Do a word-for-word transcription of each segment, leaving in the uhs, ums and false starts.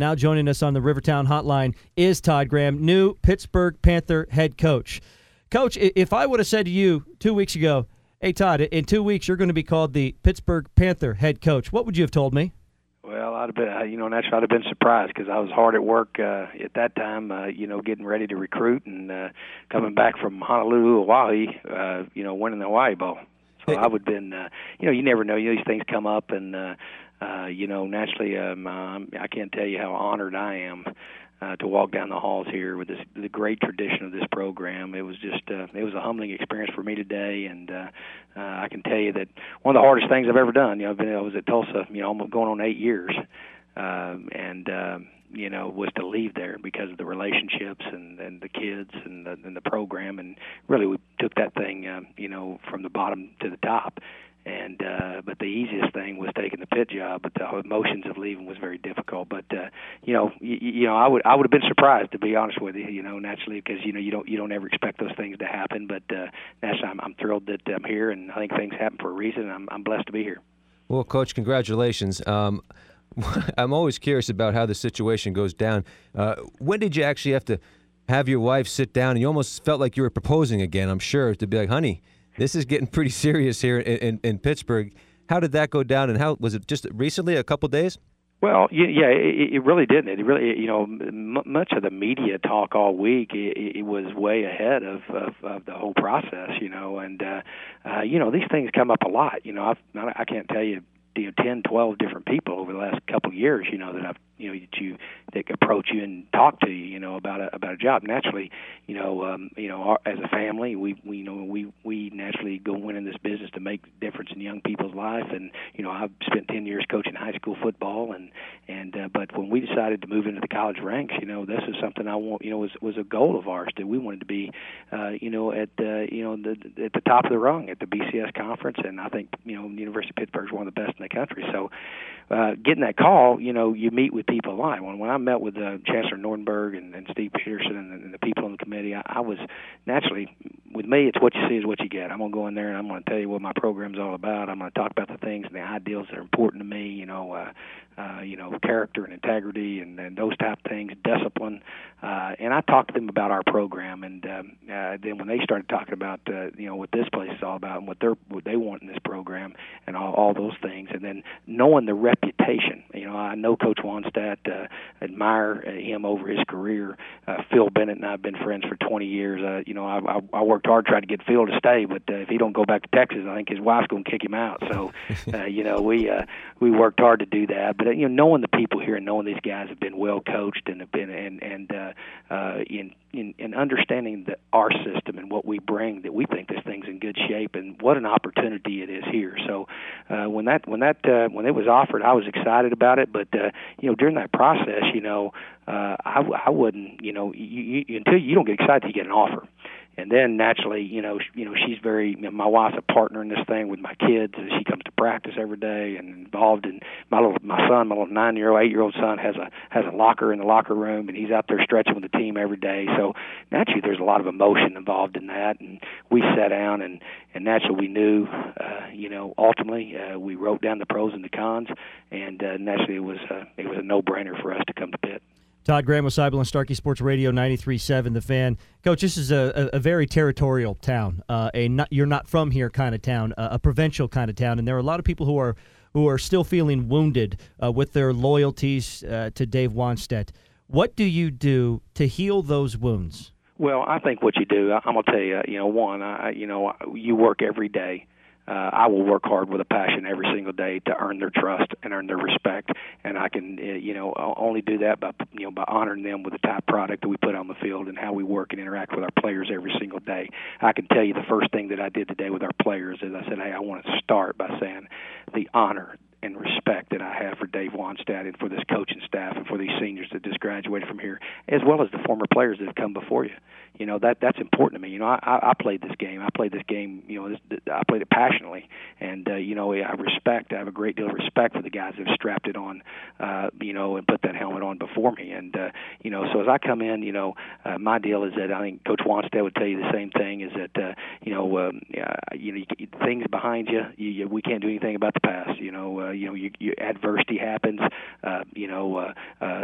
Now joining us on the Rivertown Hotline is Todd Graham, new Pittsburgh Panther head coach. Coach, if I would have said to you two weeks ago, hey, Todd, in two weeks you're going to be called the Pittsburgh Panther head coach, what would you have told me? Well, I'd have been, you know, naturally I'd have been surprised because I was hard at work uh, at that time, uh, you know, getting ready to recruit and uh, coming back from Honolulu, Hawaii, uh, you know, winning the Hawaii Bowl. So I would have been, uh, you know, you never know. You know, these things come up, and, uh, uh, you know, naturally um, um, I can't tell you how honored I am uh, to walk down the halls here with this, the great tradition of this program. It was just, uh, it was a humbling experience for me today, and uh, uh, I can tell you that one of the hardest things I've ever done, you know, I've been, I was at Tulsa, you know, almost going on eight years, um, and, um, you know, was to leave there because of the relationships and, and the kids and the, and the program, and really we took that thing, um, you know, from the bottom to the top. And uh, but the easiest thing was taking the pit job, but the emotions of leaving was very difficult. But uh, you know, you, you know, I would I would have been surprised, to be honest with you. You know, naturally, because you know you don't you don't ever expect those things to happen. But uh, naturally, I'm, I'm thrilled that I'm here, and I think things happen for a reason. And I'm I'm blessed to be here. Well, Coach, congratulations. Um, I'm always curious about how the situation goes down. Uh, when did you actually have to have your wife sit down, and you almost felt like you were proposing again? I'm sure, to be like, honey, this is getting pretty serious here in, in, in Pittsburgh. How did that go down, and how was it just recently, a couple days? Well, yeah, it, it really didn't. It really, you know, m- much of the media talk all week, it, it was way ahead of, of, of the whole process, you know, and, uh, uh, you know, these things come up a lot. You know, I've, I can't tell you, you know, ten, twelve different people over the last couple of years, you know, that I've, you know, that you that approach you and talk to you, you know, about a about a job. Naturally, you know, um, you know, our, as a family, we we you know we we naturally go in in this business to make a difference in young people's life. And you know, I've spent ten years coaching high school football, and and uh, but when we decided to move into the college ranks, you know, this is something I want, you know, was was a goal of ours that we wanted to be, uh, you know, at uh, you know the, at the top of the rung at the B C S conference, and I think you know, the University of Pittsburgh is one of the best in the country. So, uh, getting that call, you know, you meet with people live. When, when I met with uh, Chancellor Nordenberg and, and Steve Peterson and, and the people on the committee, I, I was naturally, with me, it's what you see is what you get. I'm going to go in there and I'm going to tell you what my program's all about. I'm going to talk about the things and the ideals that are important to me, you know, uh, uh, you know, character and integrity and, and those type of things, discipline. Uh, and I talked to them about our program. And um, uh, then when they started talking about, uh, you know, what this place is all about and what, they're, what they want in this program and all, all those things, and then knowing the reputation. You know, I know Coach Wannstedt, uh, admire him over his career. Uh, Phil Bennett and I have been friends for twenty years. Uh, you know, I, I, I worked hard trying to get Phil to stay, but uh, if he don't go back to Texas, I think his wife's going to kick him out. So, uh, you know, we uh, we worked hard to do that. But uh, you know, knowing the people here and knowing these guys have been well coached and have been and and uh, uh, in, in in understanding the, our system and what we bring, that we think this thing's in good shape, and what an opportunity it is here. So, uh, when that when that uh, when it was offered, I was excited about it. But uh, you know, during that process, you know, uh, I, I wouldn't, you know, you, you, until you don't get excited, you get an offer. And then naturally, you know, you know, she's very. You know, my wife's a partner in this thing with my kids. And she comes to practice every day and involved in my little, my son, my little nine-year-old, eight-year-old son has a has a locker in the locker room, and he's out there stretching with the team every day. So naturally, there's a lot of emotion involved in that. And we sat down, and and naturally, we knew, uh, you know, ultimately, uh, we wrote down the pros and the cons, and uh, naturally, it was uh, it was a no-brainer for us to come to Pitt. Todd Graham with Seibel and Starkey Sports Radio ninety-three point seven, The Fan. Coach, this is a, a, a very territorial town, uh, a not, you're not from here kind of town, uh, a provincial kind of town, and there are a lot of people who are who are still feeling wounded uh, with their loyalties uh, to Dave Wannstedt. What do you do to heal those wounds? Well, I think what you do, I'm going to tell you, you know, one, I, you know, you work every day. Uh, I will work hard with a passion every single day to earn their trust and earn their respect, and I can, uh, you know, only do that by, you know, by honoring them with the type of product that we put on the field and how we work and interact with our players every single day. I can tell you the first thing that I did today with our players is I said, hey, I want to start by saying the honor and respect that I have for Dave Wannstedt and for this coaching staff and for these seniors that just graduated from here, as well as the former players that have come before you. You know, that that's important to me. You know, I, I played this game. I played this game, you know, this, I played it passionately. And, uh, you know, I respect, I have a great deal of respect for the guys that have strapped it on, uh, you know, and put that helmet on before me. And, uh, you know, so as I come in, you know, uh, my deal is that I think Coach Wannstedt would tell you the same thing, is that, uh, you know, um, uh, you know, you, things behind you, you, you, we can't do anything about the past. You know, uh, you know, you, you, adversity happens. Uh, you know, uh, uh, this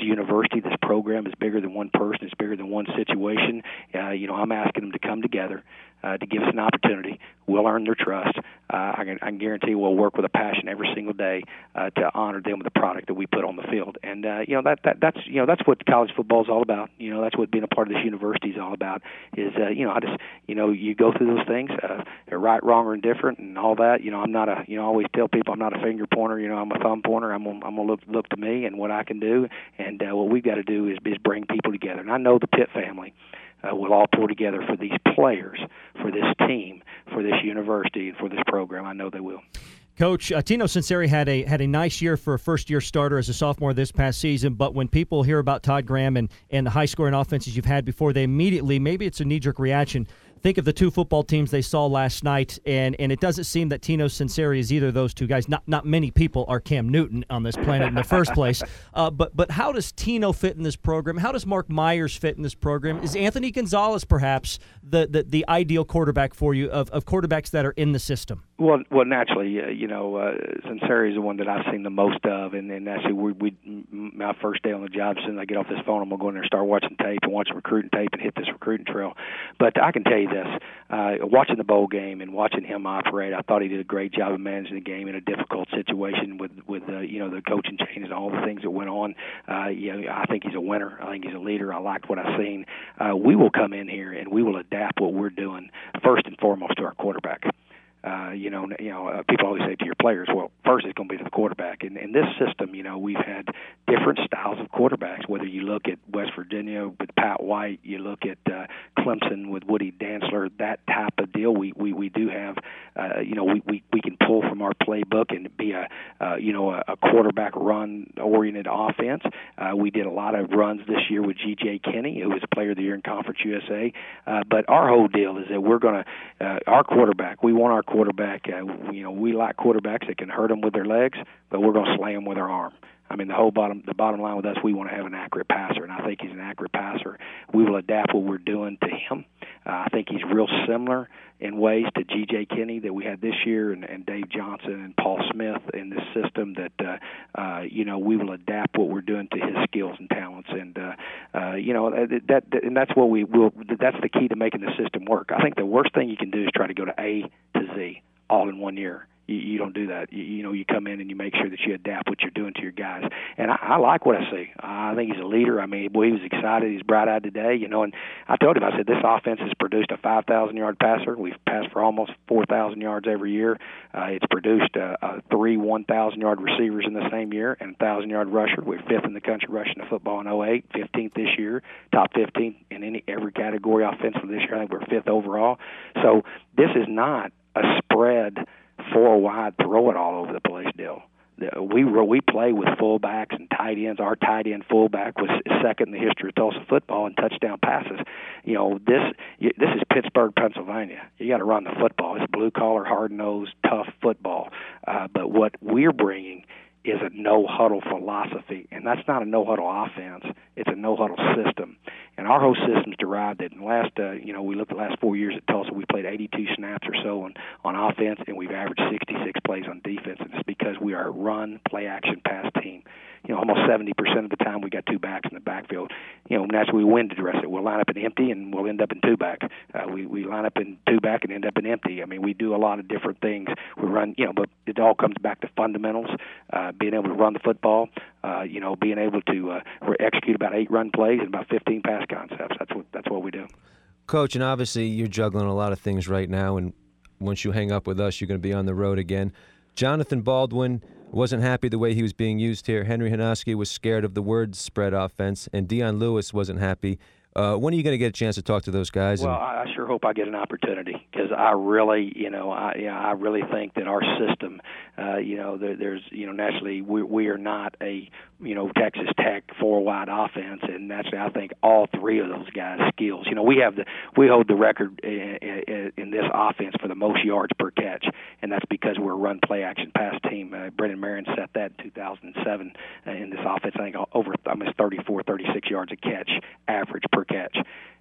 university, this program is bigger than one person. It's bigger than one situation. Uh, you know, I'm asking them to come together uh, to give us an opportunity. We'll earn their trust. Uh, I, can, I can guarantee we'll work with a passion every single day uh, to honor them with the product that we put on the field. And uh, you know that, that that's you know that's what college football is all about. You know that's what being a part of this university is all about. Is uh, you know I just you know you go through those things, uh, they're right, wrong, or indifferent, and all that. You know I'm not a you know I always tell people I'm not a finger pointer. You know I'm a thumb pointer. I'm gonna, I'm gonna look look to me and what I can do. And uh, what we've got to do is, is bring people together. And I know the Pitt family uh, will all pull together for these players, for this team, for this university, and for this program. I know they will. Coach, uh, Tino Sunseri had a had a nice year for a first-year starter as a sophomore this past season, but when people hear about Todd Graham and, and the high-scoring offenses you've had before, they immediately, maybe it's a knee-jerk reaction, think of the two football teams they saw last night, and, and it doesn't seem that Tino Sunseri is either of those two guys. Not not many people are Cam Newton on this planet in the first place. Uh, but but how does Tino fit in this program? How does Mark Myers fit in this program? Is Anthony Gonzalez perhaps the, the, the ideal quarterback for you of, of quarterbacks that are in the system? Well, well, naturally, uh, you know, uh, Sunseri is the one that I've seen the most of, and, and actually, we, we, my first day on the job, as soon as I get off this phone, I'm gonna go in there and start watching tape and watch recruiting tape and hit this recruiting trail. But I can tell you this: uh, watching the bowl game and watching him operate, I thought he did a great job of managing the game in a difficult situation with with uh, you know the coaching change and all the things that went on. Uh, you know, I think he's a winner. I think he's a leader. I liked what I've seen. Uh, we will come in here and we will adapt what we're doing first and foremost to our quarterback. Uh, you know, you know, uh, people always say to your players, well, first it's going to be to the quarterback. And in this system, you know, we've had different styles of quarterbacks. Whether you look at West Virginia with Pat White, you look at uh, Clemson with Woody Dantzler, that type of deal. We we, we do have, uh, you know, we, we, we can pull from our playbook and be a, uh, you know, a, a quarterback run-oriented offense. Uh, we did a lot of runs this year with G J Kinney, who was a Player of the Year in Conference U S A. Uh, but our whole deal is that we're going to, uh, our quarterback, we want our quarterback, uh, you know, we like quarterbacks that can hurt them with their legs, but we're going to slam them with our arm. I mean, the whole bottom, the bottom line with us, we want to have an accurate passer, and I think he's an accurate passer. We will adapt what we're doing to him. Uh, I think he's real similar in ways to G J Kinney that we had this year, and, and Dave Johnson and Paul Smith in this system. That uh, uh, you know, we will adapt what we're doing to his skills and talents, and uh, uh, you know that, that, and that's what we will. That's the key to making the system work. I think the worst thing you can do is try to go to A to Z all in one year. You, you don't do that. You, you know, you come in and you make sure that you adapt what you're doing to your guys. And I, I like what I see. I think he's a leader. I mean, boy, he was excited. He's bright-eyed today. You know, and I told him, I said, this offense has produced a five thousand yard passer. We've passed for almost four thousand yards every year. Uh, it's produced uh, uh, three one thousand yard receivers in the same year and a one thousand yard rusher. We're fifth in the country rushing the football in oh eight, fifteenth this year, top fifteenth in any every category offensively this year. I think we're fifth overall. So this is not a spread four wide, throw it all over the place deal. We we play with fullbacks and tight ends. Our tight end fullback was second in the history of Tulsa football in touchdown passes. You know, this this is Pittsburgh, Pennsylvania. You got to run the football. It's blue collar, hard nosed, tough football. Uh, but what we're bringing is a no-huddle philosophy, and that's not a no-huddle offense. It's a no-huddle system, and our whole system's derived that in the last, uh, you know, we looked at the last four years at Tulsa, we played eighty-two snaps or so on, on offense, and we've averaged sixty-six plays on defense, and it's because we are a run, play-action, pass team. You know, almost seventy percent of the time we got two backs in the backfield. You know, and that's what we win to dress it. We'll line up in empty, and we'll end up in two back. Uh, we we line up in two back and end up in empty. I mean, we do a lot of different things. We run, you know, but it all comes back to fundamentals, uh, being able to run the football. Uh, you know, being able to uh, execute about eight run plays and about fifteen pass concepts. That's what that's what we do. Coach, and obviously you're juggling a lot of things right now, and once you hang up with us, you're going to be on the road again. Jonathan Baldwin wasn't happy the way he was being used here. Henry Hanoski was scared of the word spread offense, and Dion Lewis wasn't happy. Uh, when are you going to get a chance to talk to those guys? Well, I sure hope I get an opportunity because I really, you know, I, you know, I really think that our system, uh, you know, there, there's, you know, naturally we we are not a, you know, Texas Tech four wide offense, and naturally I think all three of those guys' skills. You know, we have the we hold the record in, in, in this offense for the most yards per catch, and that's because we're a run play action pass team. Uh, Brendan Marion set that in two thousand seven uh, in this offense. I think over almost thirty-four, thirty-six yards a catch average per catch.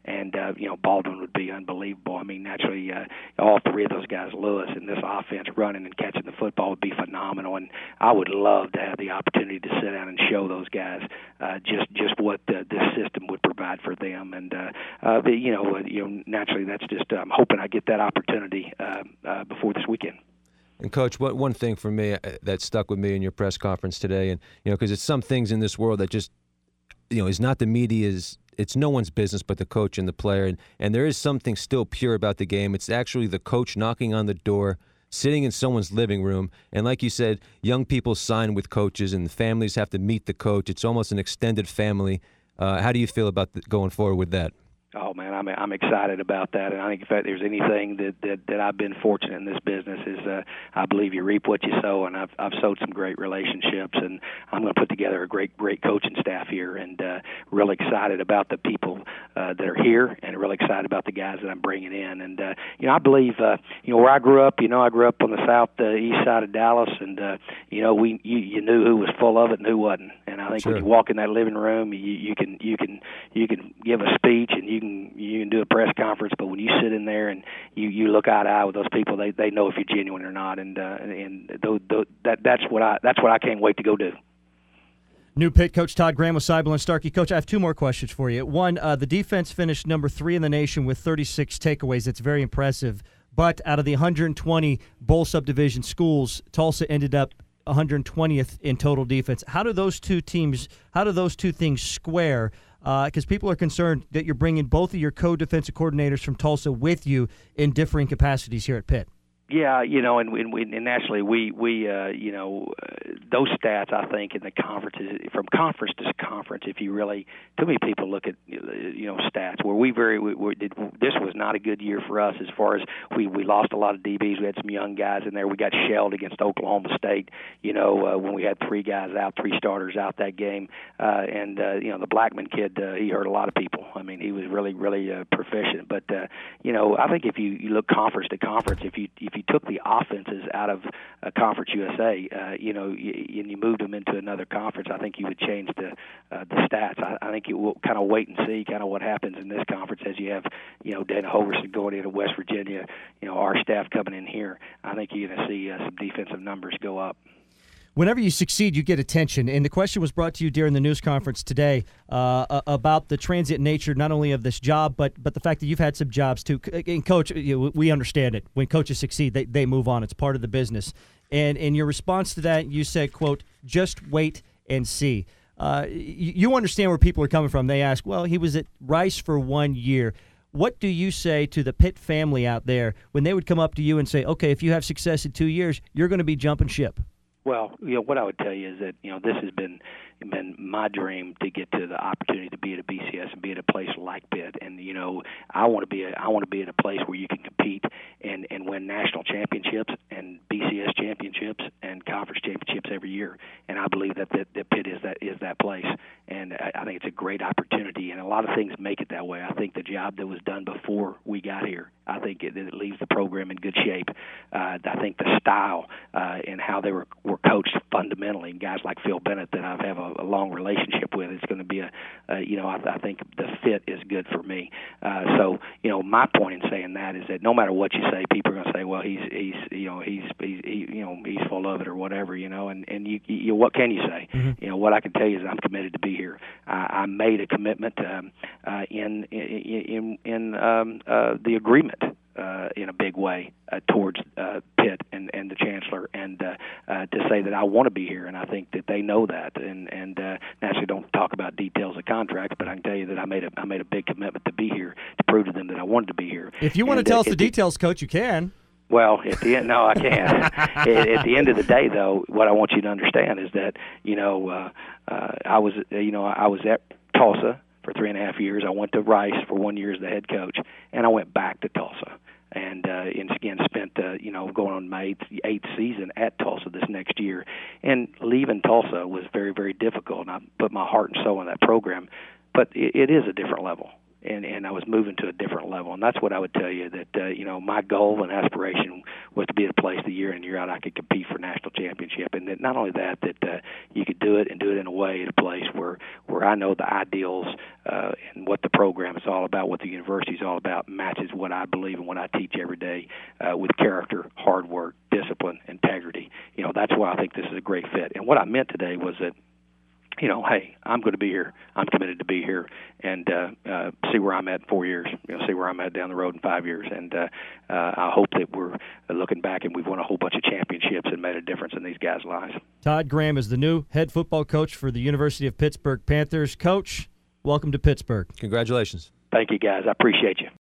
and uh, you know Baldwin would be unbelievable. I mean, naturally, uh, all three of those guys, Lewis and this offense running and catching the football would be phenomenal. And I would love to have the opportunity to sit down and show those guys uh, just just what the, this system would provide for them. And uh, uh, but, you know, uh, you know, naturally, that's just I'm hoping I get that opportunity uh, uh, before this weekend. And Coach, what one thing for me uh, that stuck with me in your press conference today, and you know, because it's some things in this world that just, you know, is not the media's. It's no one's business but the coach and the player, and and there is something still pure about the game. It's actually the coach knocking on the door, sitting in someone's living room, and like you said, young people sign with coaches, and the families have to meet the coach. It's almost an extended family. Uh, how do you feel about the, going forward with that? Oh man, I'm I'm excited about that, and I think if there's anything that, that, that I've been fortunate in this business is uh, I believe you reap what you sow, and I've I've sowed some great relationships, and I'm going to put together a great great coaching staff here, and uh, really excited about the people uh, that are here, and really excited about the guys that I'm bringing in, and uh, you know I believe uh, you know where I grew up, you know I grew up on the south uh, east side of Dallas, and uh, you know we you, you knew who was full of it and who wasn't, and I think Sure. when you walk in that living room, you, you can you can you can give a speech and you can you can do a press conference, but when you sit in there and you, you look eye to eye with those people, they, they know if you're genuine or not, and uh, and th- th- that that's what I that's what I can't wait to go do. New Pitt coach Todd Graham with Seibel and Starkey. Coach, I have two more questions for you. One, uh, the defense finished number three in the nation with thirty-six takeaways. It's very impressive. But out of the one hundred twenty bowl subdivision schools, Tulsa ended up one hundred twentieth in total defense. How do those two teams? How do those two things square? Because uh, people are concerned that you're bringing both of your co-defensive coordinators from Tulsa with you in differing capacities here at Pitt. Yeah, you know, and and, and naturally we we uh, you know uh, those stats I think in the conferences from conference to conference. If you really, too many people look at you know stats where we very we, we did. This was not a good year for us as far as we we lost a lot of D Bs. We had some young guys in there. We got shelled against Oklahoma State. You know uh, when we had three guys out, three starters out that game, uh, and uh, you know the Blackman kid uh, he hurt a lot of people. I mean he was really really uh, proficient. But uh, you know I think if you, you look conference to conference, if you if you took the offenses out of uh, Conference U S A, uh, you know, y- and you moved them into another conference, I think you would change the uh, the stats. I, I think you will kind of wait and see kind of what happens in this conference as you have, you know, Dana Hoverson going into West Virginia, you know, our staff coming in here. I think you're going to see uh, some defensive numbers go up. Whenever you succeed, you get attention. And the question was brought to you during the news conference today uh, about the transient nature not only of this job, but but the fact that you've had some jobs too. And Coach, you know, we understand it. When coaches succeed, they, they move on. It's part of the business. And in your response to that, you said, quote, just wait and see. Uh, you, you understand where people are coming from. They ask, well, he was at Rice for one year. What do you say to the Pitt family out there when they would come up to you and say, okay, if you have success in two years, you're going to be jumping ship? Well, you know what I would tell you is that you know this has been been my dream to get to the opportunity to be at a B C S and be at a place like Pitt, and you know I want to be a, I want to be at a place where you can compete and, and win national championships and B C S championships and conference championships every year, and I believe that that, that Pitt is that is that place, and I, I think it's a great opportunity, and a lot of things make it that way. I think the job that was done before we got here, I think it, it leaves the program in good shape. Uh, I think the style uh, and how they were, were coached fundamentally, and guys like Phil Bennett that I have a, a long relationship with, it's going to be a, uh, you know, I, I think the fit is good for me. Uh, so, you know, my point in saying that is that no matter what you say, people are going to say, well, he's, he's, you know, he's, he's, he, you know, he's full of it or whatever, you know, and, and you, you, what can you say? Mm-hmm. You know, what I can tell you is I'm committed to be here. I, I made a commitment um, uh, in, in, in, in um, uh, the agreement. Uh, in a big way uh, towards uh, Pitt and, and the chancellor, and uh, uh, to say that I want to be here, and I think that they know that, and and uh, naturally don't talk about details of contracts, but I can tell you that I made a I made a big commitment to be here to prove to them that I wanted to be here. If you want and, to tell uh, us the details, Coach, you can. Well, at the end, no, I can't. at, at the end of the day, though, what I want you to understand is that you know uh, uh, I was you know I was at Tulsa for three and a half years. I went to Rice for one year as the head coach, and I went back to Tulsa. And, uh, and again, spent, uh, you know, going on my eighth, eighth season at Tulsa this next year. And leaving Tulsa was very, very difficult, and I put my heart and soul in that program. But it, it is a different level. and and I was moving to a different level. And that's what I would tell you, that uh, you know, my goal and aspiration was to be at a place that year in and year out I could compete for national championship, and that not only that, that uh, you could do it and do it in a way at a place where where I know the ideals uh, and what the program is all about, what the university is all about, matches what I believe and what I teach every day uh, with character, hard work, discipline, integrity. You know, that's why I think this is a great fit. And what I meant today was that, you know, hey, I'm going to be here. I'm committed to be here and uh, uh, see where I'm at in four years, you know, see where I'm at down the road in five years. And uh, uh, I hope that we're looking back and we've won a whole bunch of championships and made a difference in these guys' lives. Todd Graham is the new head football coach for the University of Pittsburgh Panthers. Coach, welcome to Pittsburgh. Congratulations. Thank you, guys. I appreciate you.